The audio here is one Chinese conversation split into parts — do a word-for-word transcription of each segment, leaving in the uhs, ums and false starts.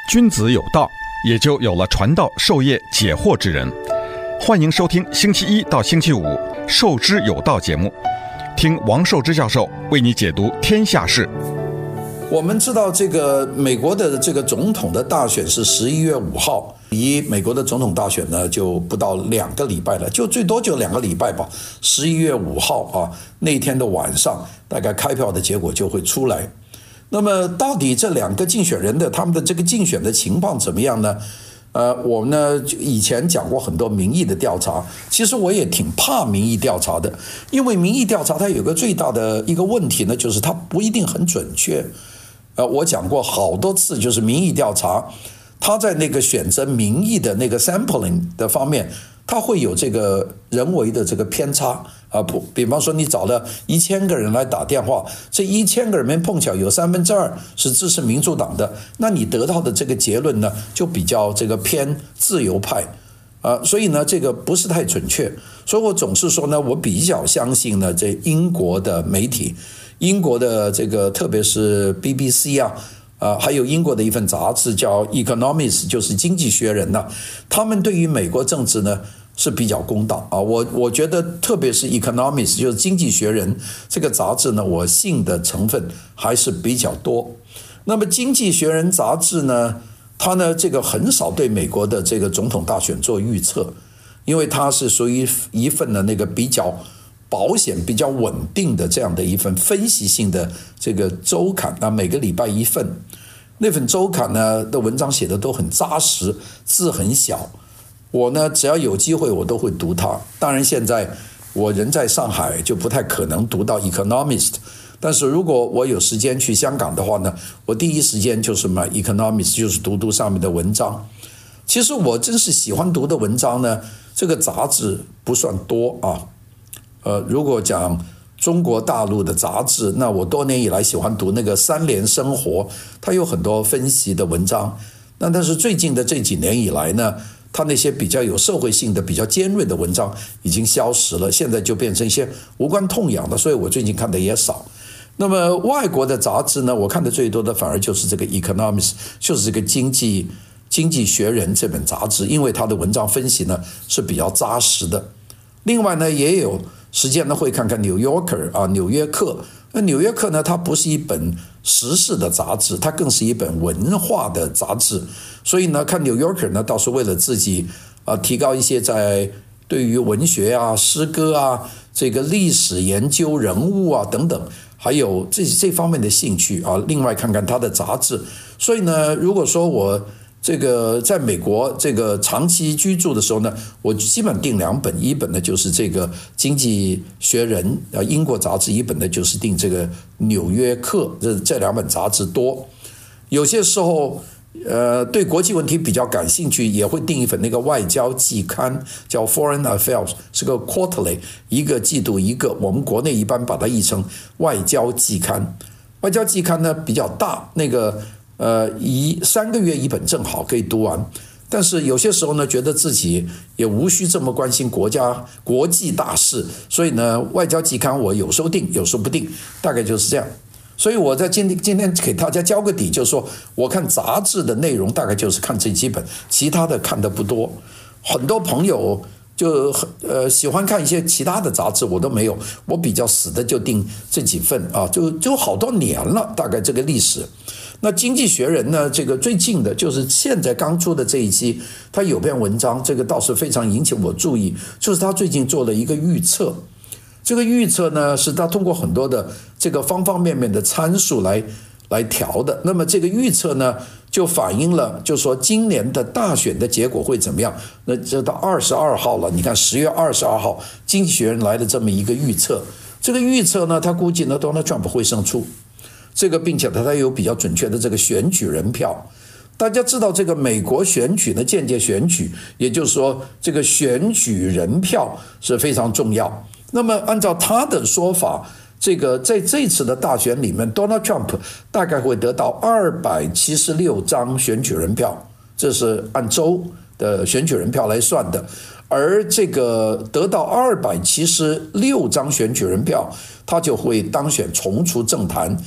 君子有道，也就有了传道授业解惑之人。欢迎收听星期一到星期五《授之有道》节目，听王寿之教授为你解读天下事。 我们知道这个美国的这个总统的大选是十一月五号，离美国的总统大选呢就不到两个礼拜了，就最多就两个礼拜吧。十一月五号啊，那天的晚上，大概开票的结果就会出来。那么到底这两个竞选人的他们的这个竞选的情况怎么样呢？呃，我们呢以前讲过很多民意的调查，其实我也挺怕民意调查的，因为民意调查它有个最大的一个问题呢，就是它不一定很准确。呃，我讲过好多次，就是民意调查，它在那个选择民意的那个 sampling 的方面，它会有这个人为的这个偏差啊。不，比方说你找了一千个人来打电话，这一千个人里面碰巧有三分之二是支持民主党的，那你得到的这个结论呢，就比较这个偏自由派啊，所以呢，这个不是太准确。所以我总是说呢，我比较相信呢，这英国的媒体。英国的这个特别是 B B C 啊，啊、呃，还有英国的一份杂志叫 Economist， 就是经济学人呐、啊，他们对于美国政治呢是比较公道啊。我我觉得特别是 Economist， 就是经济学人这个杂志呢，我信的成分还是比较多。那么经济学人杂志呢，它呢这个很少对美国的这个总统大选做预测，因为它是属于一份的那个比较保险、比较稳定的这样的一份分析性的这个周刊啊，每个礼拜一份。那份周刊呢的文章写的都很扎实，字很小。我呢只要有机会我都会读它。当然现在我人在上海，就不太可能读到 Economist。但是如果我有时间去香港的话呢，我第一时间就是买 Economist， 就是读读上面的文章。其实我真是喜欢读的文章呢，这个杂志不算多啊。呃，如果讲中国大陆的杂志，那我多年以来喜欢读那个三联生活，它有很多分析的文章。那但是最近的这几年以来呢，它那些比较有社会性的、比较尖锐的文章已经消失了，现在就变成一些无关痛痒的，所以我最近看的也少。那么外国的杂志呢，我看的最多的反而就是这个 Economist， 就是这个经济经济学人这本杂志，因为它的文章分析呢是比较扎实的。另外呢，也有时间呢会看看《New Yorker》啊，《纽约客》。那《纽约客》呢，它不是一本时事的杂志，它更是一本文化的杂志。所以呢，看《New Yorker》呢，倒是为了自己啊提高一些在对于文学啊、诗歌啊、这个历史研究人物啊等等，还有这这方面的兴趣啊。另外看看它的杂志。所以呢，如果说我这个在美国这个长期居住的时候呢，我基本订两本，一本呢就是这个《经济学人》啊英国杂志，一本呢就是订这个《纽约客》，这这两本杂志多。有些时候，呃，对国际问题比较感兴趣，也会订一本那个外交季刊，叫《Foreign Affairs》，是个 quarterly， 一个季度一个。我们国内一般把它译成外交季刊。外交季刊呢比较大，那个。呃，一三个月一本正好可以读完，但是有些时候呢，觉得自己也无需这么关心国家国际大事，所以呢，外交季刊我有时候订，有时候不订，大概就是这样。所以我在今天今天给大家交个底，就是说，我看杂志的内容大概就是看这几本，其他的看的不多。很多朋友就呃喜欢看一些其他的杂志，我都没有，我比较死的就订这几份啊，就就好多年了，大概这个历史。那经济学人呢，这个最近的就是现在刚出的这一期，他有篇文章，这个倒是非常引起我注意，就是他最近做了一个预测。这个预测呢，是他通过很多的这个方方面面的参数来来调的。那么这个预测呢，就反映了，就说今年的大选的结果会怎么样。那这到二十二号了，你看十月二十二号，经济学人来了这么一个预测。这个预测呢，他估计呢 Donald Trump 会胜出。这个并且它有比较准确的这个选举人票。大家知道这个美国选举的间接选举，也就是说这个选举人票是非常重要。那么按照他的说法，这个在这次的大选里面 Donald Trump 大概会得到二百七十六张选举人票，这是按州的选举人票来算的。而这个得到二百七十六张选举人票，他就会当选，重出政坛。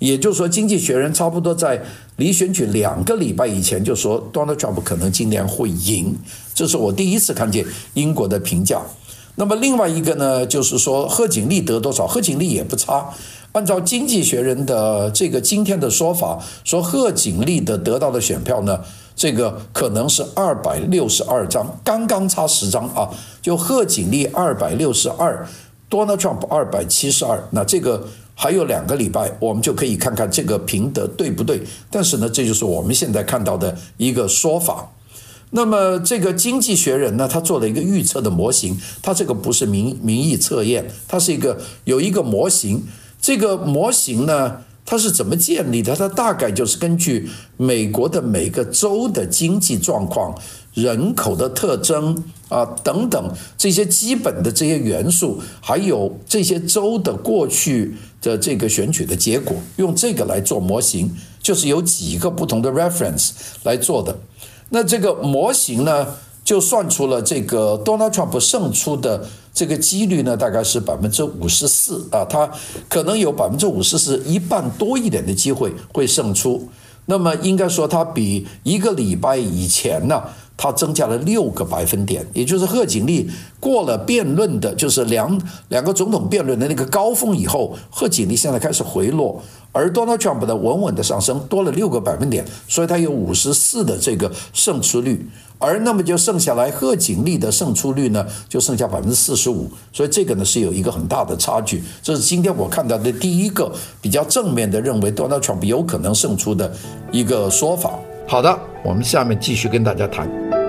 也就是说，《经济学人》差不多在离选举两个礼拜以前就说 Donald Trump 可能今年会赢，这是我第一次看见英国的评价。那么另外一个呢，就是说贺锦丽得多少？贺锦丽也不差。按照《经济学人》的这个今天的说法，说贺锦丽的得到的选票呢，这个可能是二百六十二张，刚刚差十张啊。就贺锦丽二百六十二 ，Donald Trump 二百七十二，那这个还有两个礼拜，我们就可以看看这个评得对不对。但是呢，这就是我们现在看到的一个说法。那么这个经济学人呢，他做了一个预测的模型，他这个不是民民意测验，它是一个有一个模型。这个模型呢，它是怎么建立的？它大概就是根据美国的每个州的经济状况、人口的特征啊等等这些基本的这些元素，还有这些州的过去的这个选举的结果，用这个来做模型，就是有几个不同的 reference 来做的。那这个模型呢，就算出了这个 Donald Trump 胜出的这个几率呢，大概是百分之五十四啊，他可能有百分之五十是一半多一点的机会会胜出。那么应该说，他比一个礼拜以前呢，他增加了六个百分点，也就是贺锦丽过了辩论的，就是两两个总统辩论的那个高峰以后，贺锦丽现在开始回落，而 Donald Trump 的稳稳的上升，多了六个百分点，所以他有五十四的这个胜出率。而那么就剩下来贺锦丽的胜出率呢，就剩下百分之四十五，所以这个呢是有一个很大的差距。这是今天我看到的第一个比较正面的认为 Donald Trump 有可能胜出的一个说法。好的，我们下面继续跟大家谈。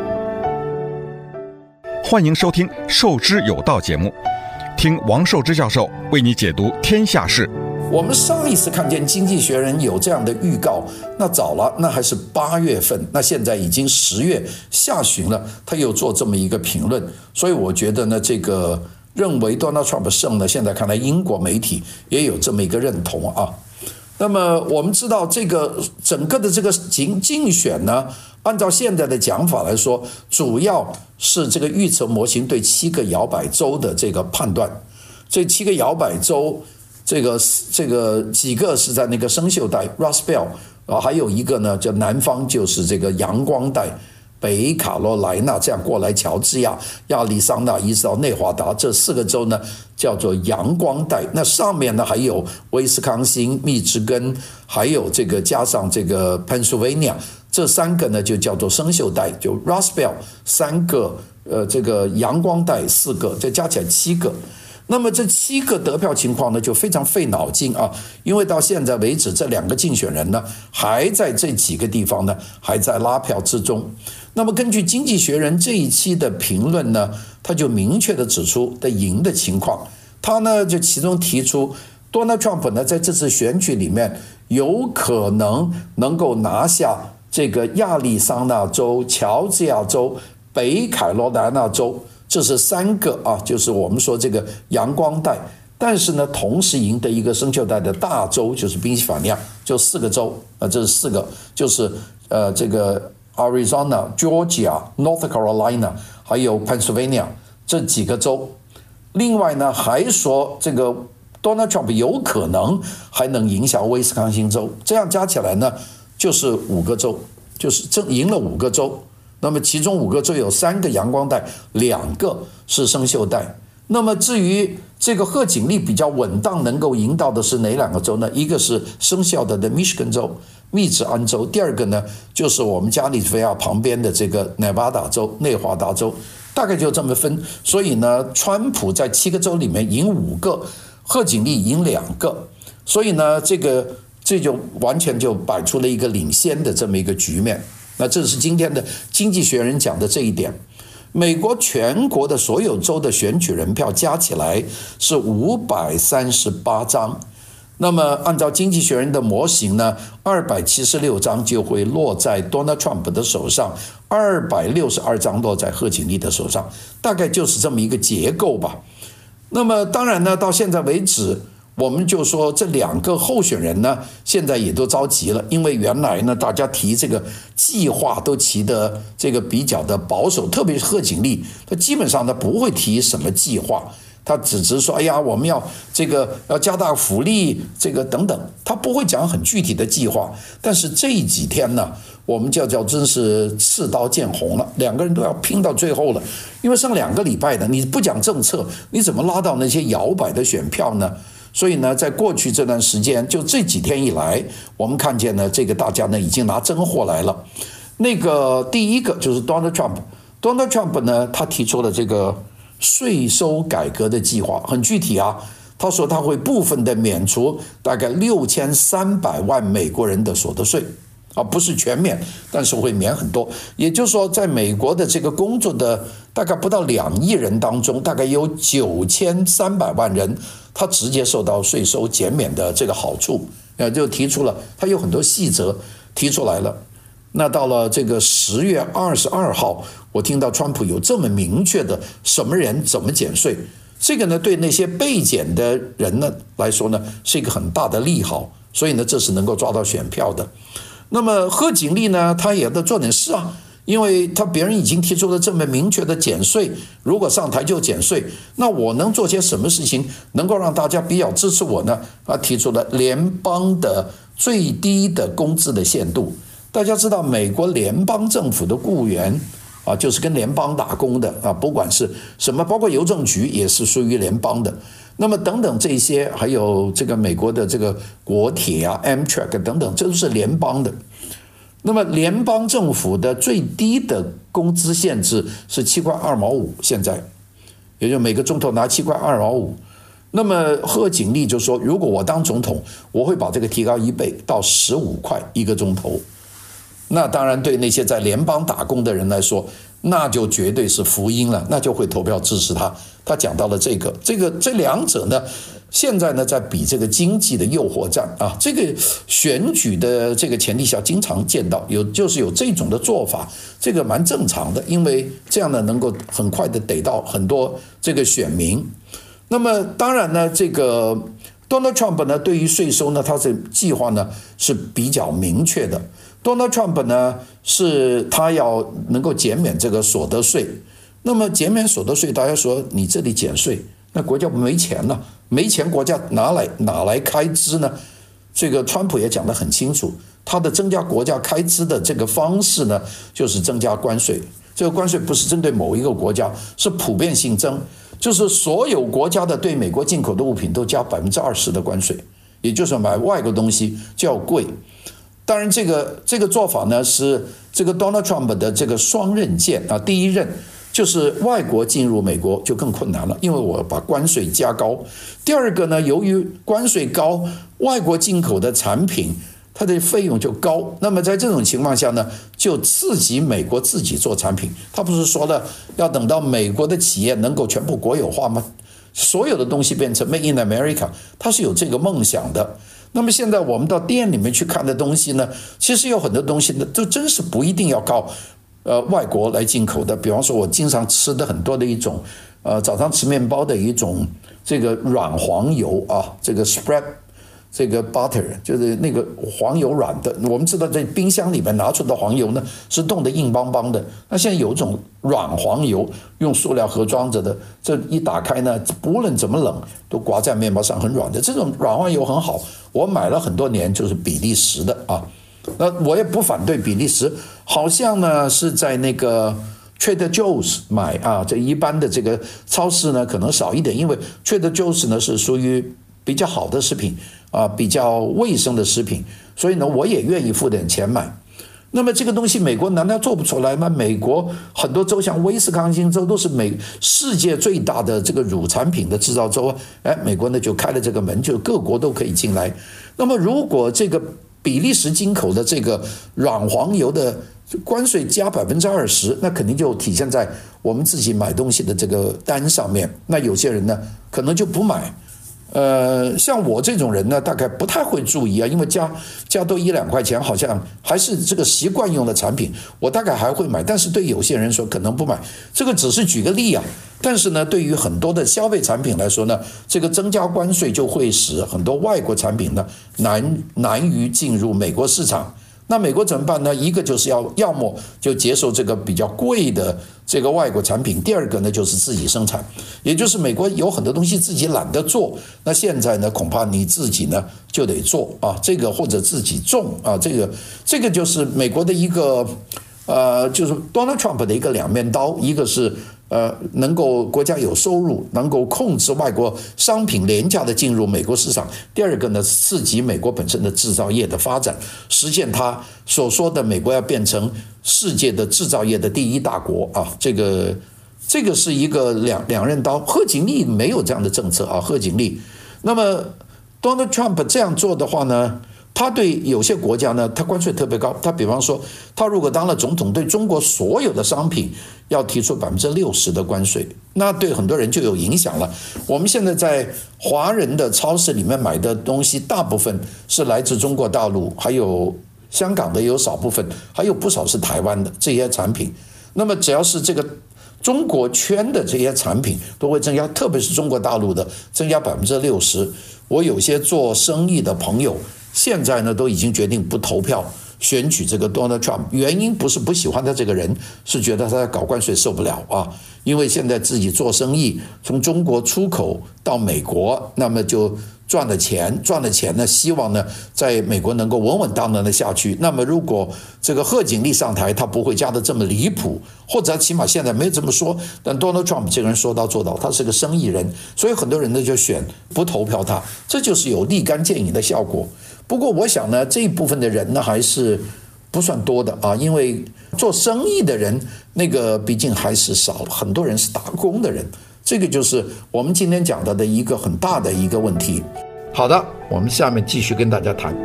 欢迎收听《受之有道》节目，听王寿之教授为你解读天下事。 我们上一次看见《经济学人》有这样的预告，那早了，那还是八月份，那现在已经十月下旬了，他又做这么一个评论，所以我觉得呢，这个认为 Donald Trump 胜呢，现在看来英国媒体也有这么一个认同啊。那么我们知道，这个整个的这个竞竞选呢，按照现在的讲法来说，主要是这个预测模型对七个摇摆州的这个判断，这七个摇摆州。这个这个几个是在那个生锈带 Rust Belt 啊，还有一个呢叫南方就是这个阳光带，北卡罗来纳这样过来，乔治亚、亚利桑那一直到内华达这四个州呢叫做阳光带。那上面呢还有威斯康星、密芝根，还有这个加上这个 Pennsylvania， 这三个呢就叫做生锈带，就 Rust Belt 三个，呃，这个阳光带四个，这加起来七个。那么这七个得票情况呢，就非常费脑筋啊，因为到现在为止，这两个竞选人呢，还在这几个地方呢，还在拉票之中。那么根据《经济学人》这一期的评论呢，他就明确的指出的赢的情况，他呢就其中提出 Donald Trump 呢在这次选举里面有可能能够拿下这个亚利桑那州、乔治亚州、北卡罗来纳州。这是三个啊，就是我们说这个阳光带，但是呢，同时赢得一个生锈带的大州，就是宾夕法尼亚，就四个州啊，这是四个，就是呃这个 Arizona、Georgia、North Carolina， 还有 Pennsylvania 这几个州。另外呢，还说这个 Donald Trump 有可能还能影响威斯康星州，这样加起来呢，就是五个州，就是正赢了五个州。那么其中五个州有三个阳光带，两个是生锈带。那么至于这个贺锦丽比较稳当能够赢到的是哪两个州呢？一个是生锈带的密歇根州、密执安州，第二个呢就是我们加利福尼亚旁边的这个内华达州、内华达州，大概就这么分。所以呢，川普在七个州里面赢五个，贺锦丽赢两个，所以呢，这个这就完全就摆出了一个领先的这么一个局面。那这是今天的《经济学人》讲的这一点。美国全国的所有州的选举人票加起来是五百三十八张，那么按照《经济学人》的模型呢，二百七十六张就会落在 Donald Trump 的手上，二百六十二张落在贺锦丽的手上，大概就是这么一个结构吧。那么当然呢，到现在为止，我们就说这两个候选人呢，现在也都着急了，因为原来呢，大家提这个计划都提的这个比较的保守，特别是贺锦丽，他基本上他不会提什么计划， 他只是说，哎呀，我们要这个要加大福利，这个等等，他不会讲很具体的计划。但是这几天呢，我们叫叫真是刺刀见红了，两个人都要拼到最后了，因为剩两个礼拜的，你不讲政策，你怎么拉到那些摇摆的选票呢？所以呢，在过去这段时间，就这几天以来，我们看见呢，这个大家呢已经拿真货来了。那个第一个就是 Donald Trump，Donald Trump 呢，他提出了这个税收改革的计划，很具体啊。他说他会部分的免除大概六千三百万美国人的所得税。啊，不是全免，但是会免很多。也就是说，在美国的这个工作的大概不到两亿人当中，大概有九千三百万人，他直接受到税收减免的这个好处。呃，就提出了，他有很多细则提出来了。那到了这个十月二十二号，我听到川普有这么明确的什么人怎么减税，这个呢，对那些被减的人呢来说呢，是一个很大的利好。所以呢，这是能够抓到选票的。那么贺锦丽呢，他也得做点事啊，因为他别人已经提出了这么明确的减税，如果上台就减税，那我能做些什么事情能够让大家比较支持我呢？他提出了联邦的最低的工资的限度。大家知道，美国联邦政府的雇员啊，就是跟联邦打工的啊，不管是什么，包括邮政局也是属于联邦的。那么等等这些，还有这个美国的这个国铁啊 Amtrak 等等，这都是联邦的。那么联邦政府的最低的工资限制是七块二毛五，现在也就每个钟头拿七块二毛五。那么贺锦丽就说，如果我当总统，我会把这个提高一倍到十五块一个钟头。那当然对那些在联邦打工的人来说，那就绝对是福音了，那就会投票支持他。他讲到了这个，这个这两者呢，现在呢在比这个经济的诱惑战啊，这个选举的这个前提下，经常见到有就是有这种的做法，这个蛮正常的，因为这样呢能够很快的得到很多这个选民。那么当然呢，这个 Donald Trump 呢对于税收呢，他的计划呢是比较明确的。Donald Trump 呢是他要能够减免这个所得税。那么减免所得税，大家说你这里减税，那国家没钱了，没钱国家哪来哪来开支呢？这个川普也讲得很清楚，他的增加国家开支的这个方式呢，就是增加关税。这个关税不是针对某一个国家，是普遍性增，就是所有国家的对美国进口的物品都加百分之二十的关税，也就是买外国东西就要贵。当然，这个这个做法呢，是这个 Donald Trump 的这个双刃剑啊。第一刃就是外国进入美国就更困难了，因为我把关税加高。第二个呢，由于关税高，外国进口的产品它的费用就高。那么在这种情况下呢，就刺激美国自己做产品。他不是说了要等到美国的企业能够全部国有化吗？所有的东西变成 Made in America， 他是有这个梦想的。那么现在我们到店里面去看的东西呢，其实有很多东西呢，就真是不一定要靠呃外国来进口的。比方说，我经常吃的很多的一种，呃，早上吃面包的一种这个软黄油啊，这个 spread 这个 butter 就是那个黄油软的。我们知道在冰箱里面拿出的黄油呢是冻得硬邦邦的，那现在有一种软黄油，用塑料盒装着的，这一打开呢，不论怎么冷都刮在面包上，很软的。这种软黄油很好，我买了很多年，就是比利时的啊。那我也不反对比利时，好像呢是在那个 Trader Joe's 买啊，这一般的这个超市呢可能少一点，因为 Trader Joe's 呢是属于比较好的食品啊，比较卫生的食品，所以呢我也愿意付点钱买。那么这个东西美国难道做不出来吗？美国很多州，像威斯康星州都是美世界最大的这个乳产品的制造州啊，哎，美国呢就开了这个门，就各国都可以进来。那么如果这个比利时进口的这个软黄油的关税加百分之二十，那肯定就体现在我们自己买东西的这个单上面。那有些人呢可能就不买。呃，像我这种人呢，大概不太会注意啊，因为加加多一两块钱，好像还是这个习惯用的产品，我大概还会买。但是对有些人说可能不买，这个只是举个例啊。但是呢，对于很多的消费产品来说呢，这个增加关税就会使很多外国产品呢难难于进入美国市场。 那美国怎么办呢？一个就是要要么就接受这个比较贵的这个外国产品，第二个呢就是自己生产，也就是美国有很多东西自己懒得做，那现在呢恐怕你自己呢就得做啊，这个或者自己种啊，这个这个就是美国的一个呃，就是 Donald Trump 的一个两面刀，一个是呃，能够国家有收入，能够控制外国商品廉价的进入美国市场。第二个呢，刺激美国本身的制造业的发展，实现他所说的美国要变成世界的制造业的第一大国啊。这个这个是一个两两刃刀。贺锦丽没有这样的政策啊，贺锦丽。那么 Donald Trump 这样做的话呢？他对有些国家呢，他关税特别高。他比方说，他如果当了总统，对中国所有的商品要提出百分之六十的关税，那对很多人就有影响了。我们现在在华人的超市里面买的东西，大部分是来自中国大陆，还有香港的有少部分，还有不少是台湾的这些产品。那么只要是这个中国圈的这些产品，都会增加，特别是中国大陆的增加百分之六十。我有些做生意的朋友，现在呢都已经决定不投票选举这个 Donald Trump， 原因不是不喜欢他这个人，是觉得他在搞关税受不了啊。因为现在自己做生意，从中国出口到美国，那么就赚了钱，赚了钱呢，希望呢在美国能够稳稳当当的下去。那么如果这个贺锦丽上台，他不会加的这么离谱，或者起码现在没有这么说。但 Donald Trump 这个人说到做到，他是个生意人，所以很多人呢就选不投票他，这就是有立竿见影的效果。不过我想呢，这一部分的人呢还是不算多的啊，因为做生意的人那个毕竟还是少，很多人是打工的人，这个就是我们今天讲到的一个很大的一个问题。好的，我们下面继续跟大家谈。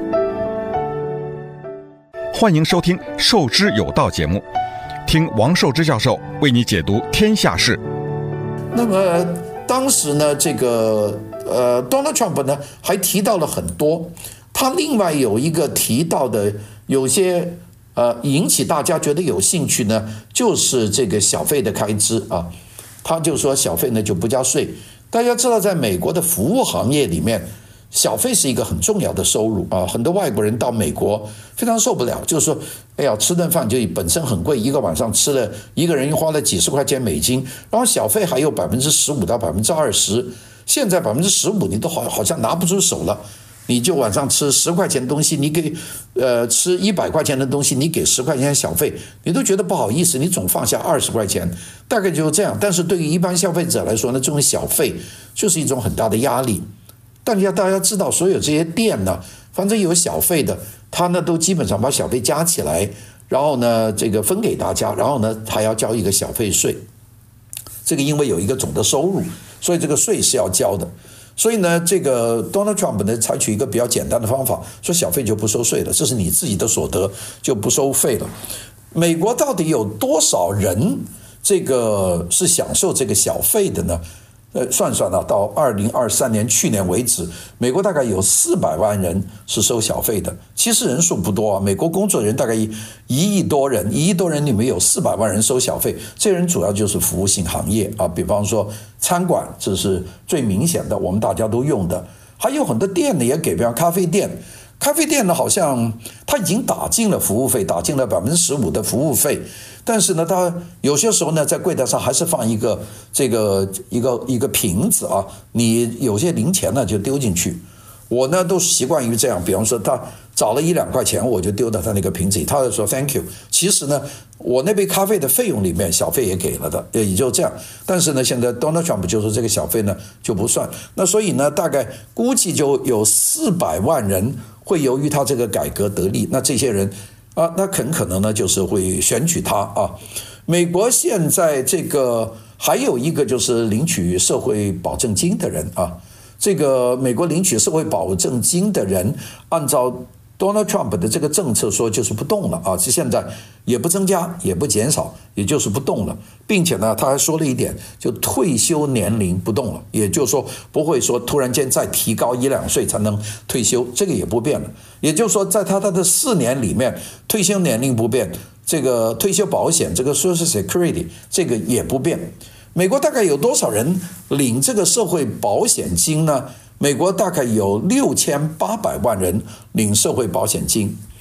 欢迎收听《授之有道》节目，听王寿之教授为你解读天下事。 那么当时呢，这个呃 Donald Trump 呢还提到了很多。他另外有一个提到的，有些呃引起大家觉得有兴趣呢，就是这个小费的开支啊。他就说小费呢就不加税。大家知道，在美国的服务行业里面，小费是一个很重要的收入啊。很多外国人到美国非常受不了，就是说，哎呀，吃顿饭就本身很贵，一个晚上吃了一个人花了几十块钱美金，然后小费还有百分之十五到百分之二十，现在百分之十五你都好好像拿不出手了。你就晚上吃十块钱的东西，你给呃吃一百块钱的东西，你给十块钱小费，你都觉得不好意思，你总放下二十块钱，大概就是这样。但是对于一般消费者来说呢，这种小费就是一种很大的压力。但要大家知道，所有这些店呢，反正有小费的，他呢都基本上把小费加起来，然后呢这个分给大家，然后呢还要交一个小费税。这个因为有一个总的收入，所以这个税是要交的。所以呢，这个 Donald Trump 呢采取一个比较简单的方法，说小费就不收税了，这是你自己的所得就不收费了。美国到底有多少人这个是享受这个小费的呢？呃，算算啊，到二零二三年去年为止，美国大概有四百万人是收小费的。其实人数不多啊，美国工作人大概一亿多人，一亿多人里面有四百万人收小费。这些人主要就是服务性行业啊，比方说餐馆，这是最明显的，我们大家都用的。还有很多店呢也给，比方咖啡店。咖啡店呢，好像他已经打进了服务费，打进了百分之十五的服务费，但是呢，他有些时候呢，在柜台上还是放一个这个一个一个瓶子啊，你有些零钱呢就丢进去。我呢都习惯于这样，比方说他找了一两块钱，我就丢到他那个瓶子里，他就说 thank you。其实呢，我那杯咖啡的费用里面小费也给了的，也就这样。但是呢，现在 Donald Trump 就说这个小费呢就不算，那所以呢，大概估计就有四百万人会由于他这个改革得利，那这些人啊，那很可能呢就是会选举他啊。美国现在这个还有一个就是领取社会保证金的人啊。这个美国领取社会保证金的人，按照 Donald Trump 的这个政策说就是不动了啊，是现在也不增加也不减少，也就是不动了，并且呢他还说了一点，就退休年龄不动了，也就是说不会说突然间再提高一两岁才能退休，这个也不变了。也就是说在他的四年里面，退休年龄不变，这个退休保险这个 Social Security 这个也不变。美国大概有多少人领这个社会保险金呢？美国大概有六千八百万人领社会保险金。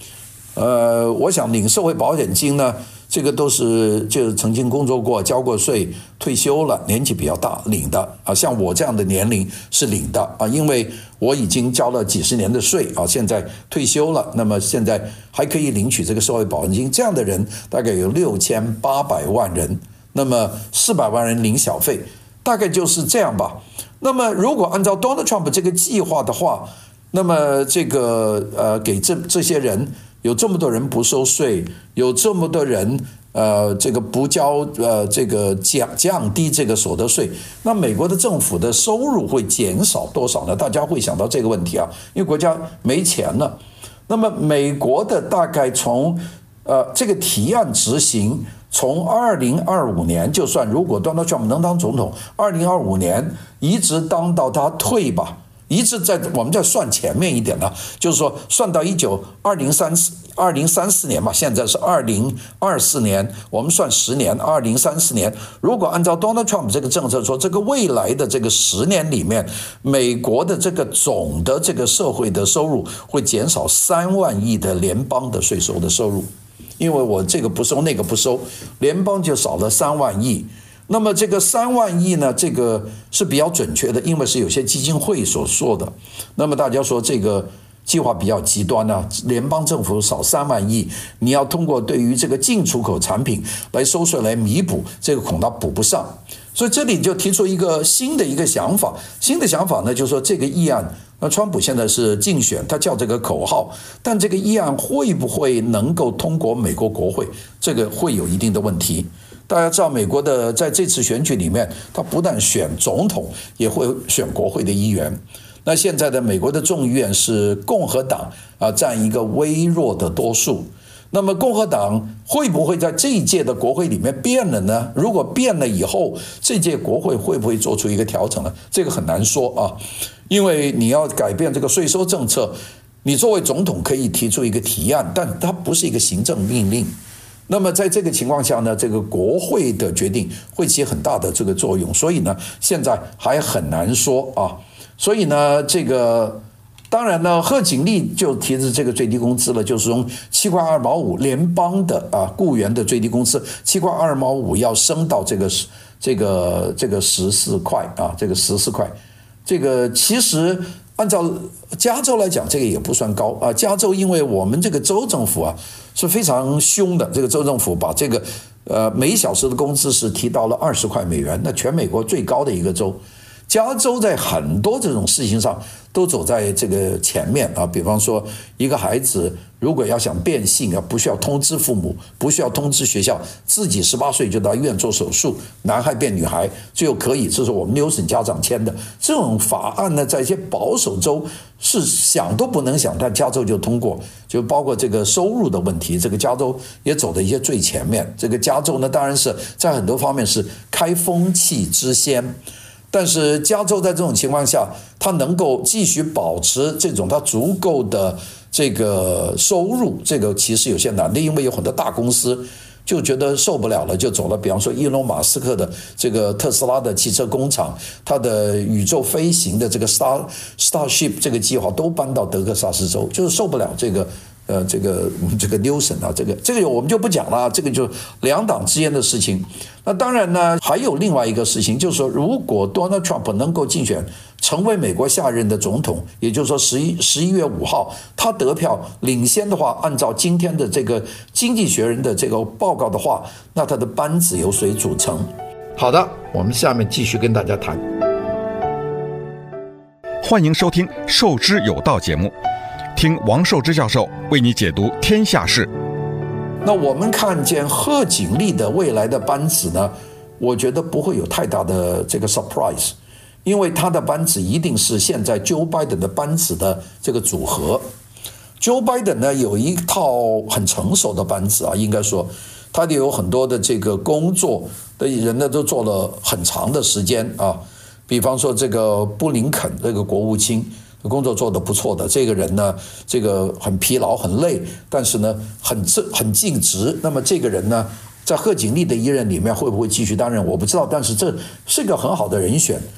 呃，我想领社会保险金呢，这个都是就是曾经工作过、交过税、退休了、年纪比较大领的啊。像我这样的年龄是领的啊，因为我已经交了几十年的税啊，现在退休了，那么现在还可以领取这个社会保险金。这样的人大概有六千八百万人，那么四百万人领小费，大概就是这样吧。那么如果按照 Donald Trump 这个计划的话，那么这个呃给这这些人。有这么多人不收税，有这么多人呃这个不交呃这个降降低这个所得税，那美国的政府的收入会减少多少呢？大家会想到这个问题啊，因为国家没钱了。那么美国的大概从呃这个提案执行，从二零二五年，就算如果 Donald Trump 能当总统，二零二五年一直当到他退吧。一直在我们再算前面一点呢，就是说算到一九二零三四二零三四年嘛，现在是二零二四年，我们算十年，二零三四年。如果按照 Donald Trump 这个政策说，这个未来的这个十年里面，美国的这个总的这个社会的收入会减少三万亿的联邦的税收的收入，因为我这个不收那个不收，联邦就少了三万亿。那么这个三万亿呢，这个是比较准确的，因为是有些基金会所说的。那么大家说这个计划比较极端呢、啊，联邦政府少三万亿，你要通过对于这个进出口产品来收税来弥补，这个恐怕补不上。所以这里就提出一个新的一个想法，新的想法呢，就是说这个议案，那川普现在是竞选，他叫这个口号，但这个议案会不会能够通过美国国会，这个会有一定的问题。大家知道，美国的在这次选举里面，他不但选总统，也会选国会的议员。那现在的美国的众议院是共和党啊占一个微弱的多数。那么共和党会不会在这一届的国会里面变了呢？如果变了以后，这届国会会不会做出一个调整呢？这个很难说啊，因为你要改变这个税收政策，你作为总统可以提出一个提案，但它不是一个行政命令。那么在这个情况下呢，这个国会的决定会起很大的这个作用，所以呢，现在还很难说啊。所以呢，这个当然呢，贺锦丽就提出这个最低工资了，就是从七块二毛五联邦的啊雇员的最低工资七块二毛五要升到这个这个这个十四块啊，这个十四块，这个其实按照加州来讲，这个也不算高啊。加州因为我们这个州政府啊是非常凶的，这个州政府把这个呃每小时的工资是提到了二十块美元，那全美国最高的一个州。加州在很多这种事情上都走在这个前面啊，比方说一个孩子如果要想变性啊，不需要通知父母，不需要通知学校，自己十八岁就到医院做手术，男孩变女孩就可以，这是我们纽森家长签的这种法案呢，在一些保守州是想都不能想，但加州就通过，就包括这个收入的问题，这个加州也走在一些最前面。这个加州呢，当然是在很多方面是开风气之先。但是加州在这种情况下，它能够继续保持这种它足够的这个收入，这个其实有些难的，因为有很多大公司就觉得受不了了，就走了。比方说伊隆马斯克的这个特斯拉的汽车工厂，它的宇宙飞行的这个 Star Starship 这个计划都搬到德克萨斯州，就是受不了这个呃这个这个 Newsom 啊，这个这个我们就不讲了，这个就两党之间的事情。那当然呢，还有另外一个事情，就是说，如果 Donald Trump 能够竞选成为美国下任的总统，也就是说十一十一月五号他得票领先的话，按照今天的这个《经济学人》的这个报告的话，那他的班子由谁组成？好的，我们下面继续跟大家谈。 欢迎收听《受之有道》节目，听王寿之教授为你解读天下事。 那我们看见贺锦丽的未来的班子呢，我觉得不会有太大的这个 surprise， 因为他的班子一定是现在 Joe Biden 的班子的这个组合。Joe Biden 呢有一套很成熟的班子啊，应该说他的有很多的这个工作的人呢都做了很长的时间啊，比方说这个布林肯这个国务卿。工作做得不错的这个人呢，这个很疲劳很累，但是呢很很尽职。那么这个人呢，在贺锦丽的一任里面会不会继续担任我不知道，但是这是一个很好的人选。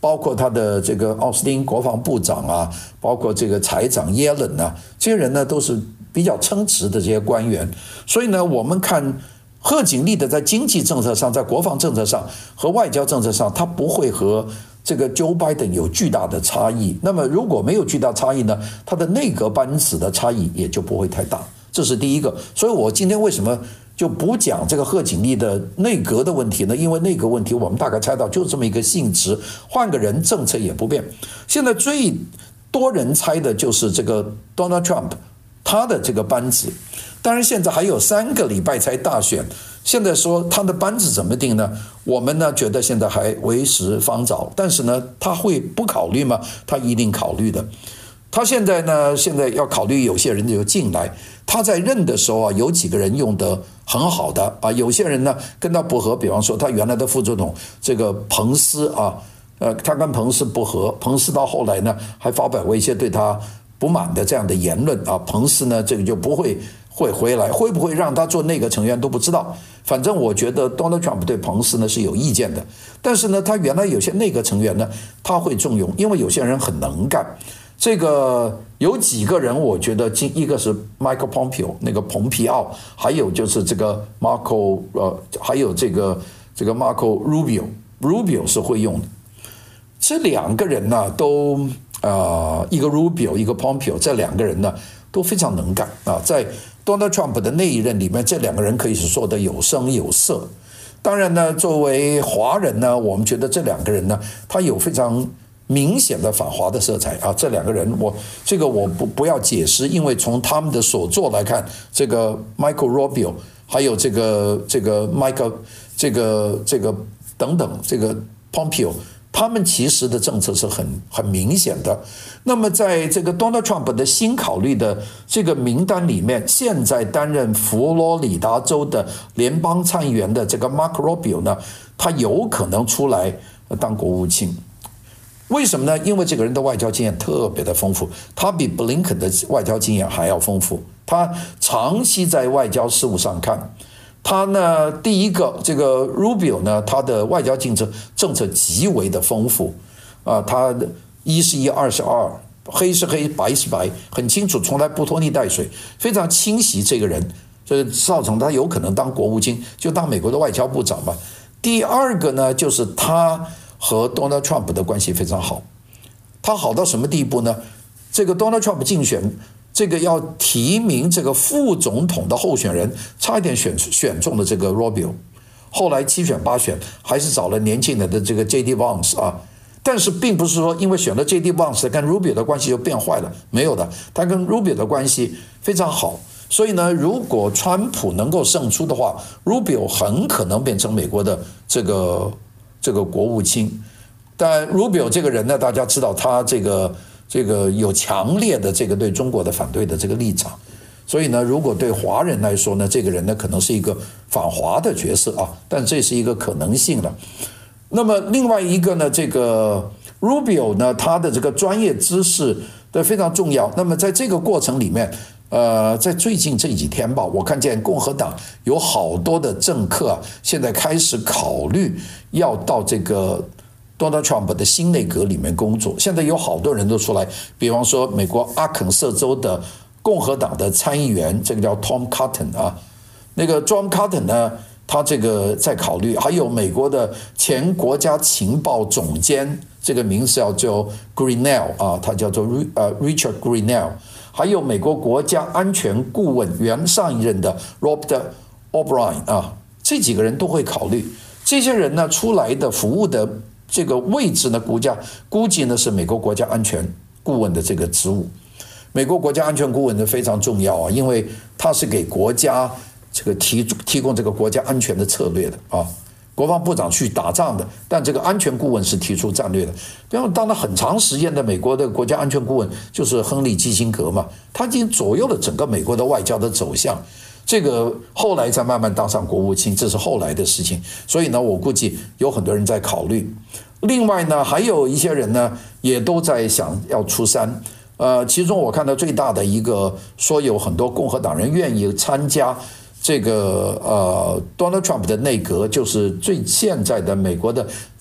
包括他的这个奥斯汀国防部长啊，包括这个财长耶伦啊，这些人呢都是比较称职的这些官员。所以呢，我们看贺锦丽的在经济政策上、在国防政策上和外交政策上，他不会和这个 Joe Biden 有巨大的差异。那么如果没有巨大差异呢，他的内阁班子的差异也就不会太大。这是第一个。所以我今天为什么就不讲这个贺锦丽的内阁的问题呢？因为内阁问题我们大概猜到就是这么一个性质，换个人政策也不变。现在最多人猜的就是这个 Donald Trump 他的这个班子。当然现在还有三个礼拜才大选，现在说他的班子怎么定呢？我们呢觉得现在还为时方早，但是呢他会不考虑吗？他一定考虑的。他现在呢现在要考虑有些人就进来，他在任的时候啊，有几个人用得很好的啊，有些人呢跟他不合，比方说他原来的副总统这个彭斯啊，呃，他跟彭斯不合，彭斯到后来呢还发表过一些对他不满的这样的言论啊，彭斯呢这个就不会会回来，会不会让他做内阁成员都不知道。反正我觉得 Donald Trump 对彭斯呢是有意见的，但是呢他原来有些内阁成员呢他会重用，因为有些人很能干。这个有几个人我觉得一个是 Michael Pompeo 那个蓬皮奥，还有就是这个 Marco 呃，还有这个这个 Marco Rubio Rubio 是会用的。这两个人呢都呃一个 Rubio 一个 Pompeo， 这两个人呢都非常能干啊，在 Donald Trump 的那一任里面，这两个人可以是说的有声有色。当然呢，作为华人呢，我们觉得这两个人呢，他有非常明显的反华的色彩啊。这两个人我这个我不不要解释，因为从他们的所作来看，这个 Michael Rubio 还有这个这个 Michael 这个这个等等这个 Pompeo， 他们其实的政策是很很明显的。那么在这个 Donald Trump 的新考虑的这个名单里面，现在担任佛罗里达州的联邦参议员的这个 Marco Rubio 呢，他有可能出来当国务卿。为什么呢？因为这个人的外交经验特别的丰富，他比布林肯的外交经验还要丰富。他长期在外交事务上看，他呢，第一个这个 Rubio 呢，他的外交政策政策极为的丰富啊，他一是一，二是二，黑是黑，白是白，很清楚，从来不拖泥带水，非常清晰这个人，这造成他有可能当国务卿，就当美国的外交部长吧。第二个呢，就是他和 Donald Trump 的关系非常好，他好到什么地步呢？这个 Donald Trump 竞选这个要提名这个副总统的候选人，差一点选选中了这个 Rubio， 后来七选八选，还是找了年轻人的这个 J D Vance 啊。但是并不是说因为选了 J D Vance 跟 Rubio 的关系就变坏了，没有的，他跟 Rubio 的关系非常好。所以呢，如果川普能够胜出的话， Rubio 很可能变成美国的这个这个国务卿。但 Rubio 这个人呢，大家知道他这个这个有强烈的这个对中国的反对的这个立场，所以呢，如果对华人来说呢，这个人呢可能是一个反华的角色啊，但这是一个可能性了。那么另外一个呢，这个 Rubio 呢，他的这个专业知识的非常重要。那么在这个过程里面，呃，在最近这几天吧，我看见共和党有好多的政客啊，现在开始考虑要到这个 Donald Trump 的新内阁里面工作。现在有好多人都出来，比方说美国阿肯色州的共和党的参议员，这个叫 Tom Cotton 啊，那个 Tom Cotton 呢，他这个在考虑，还有美国的前国家情报总监，这个名字叫做 Grenell 啊，他叫做呃 Richard Grenell， 还有美国国家安全顾问原上一任的 Robert O'Brien 啊，这几个人都会考虑。这些人呢出来的服务的这个位置呢，估价估计呢是美国国家安全顾问的这个职务。美国国家安全顾问呢非常重要啊，因为他是给国家这个提提供这个国家安全的策略的啊，国防部长去打仗的，但这个安全顾问是提出战略的。比方当了很长时间的美国的国家安全顾问就是亨利基辛格嘛，他已经左右了整个美国的外交的走向。这个后来才慢慢当上国务卿，这是后来的事情。所以呢，我估计有很多人在考虑。另外呢，还有一些人呢也都在想要出山。呃，其中我看到最大的一个说有很多共和党人愿意参加这个呃 Donald Trump 的内阁，就是最现在的美国的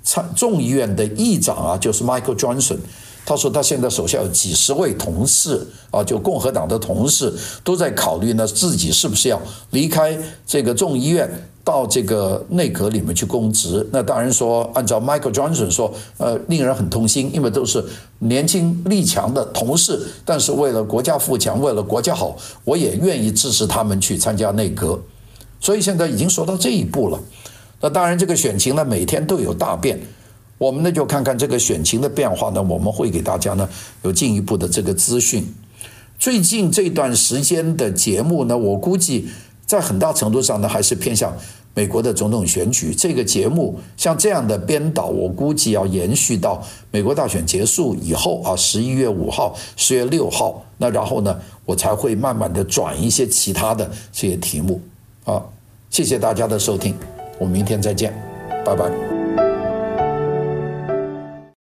参众议院的议长啊，就是 Michael Johnson， 他说他现在手下有几十位同事啊，就共和党的同事都在考虑呢，自己是不是要离开这个众议院，到这个内阁里面去公职。那当然说，按照 Michael Johnson 说，呃，令人很痛心，因为都是年轻力强的同事，但是为了国家富强，为了国家好，我也愿意支持他们去参加内阁。所以现在已经说到这一步了。那当然，这个选情呢，每天都有大变。我们呢就看看这个选情的变化呢，我们会给大家呢有进一步的这个资讯。最近这段时间的节目呢，我估计在很大程度上呢，还是偏向美国的总统选举。这个节目像这样的编导，我估计要延续到美国大选结束以后啊，十一月五号、十月六号。那然后呢，我才会慢慢的转一些其他的这些题目啊。谢谢大家的收听，我们明天再见，拜拜。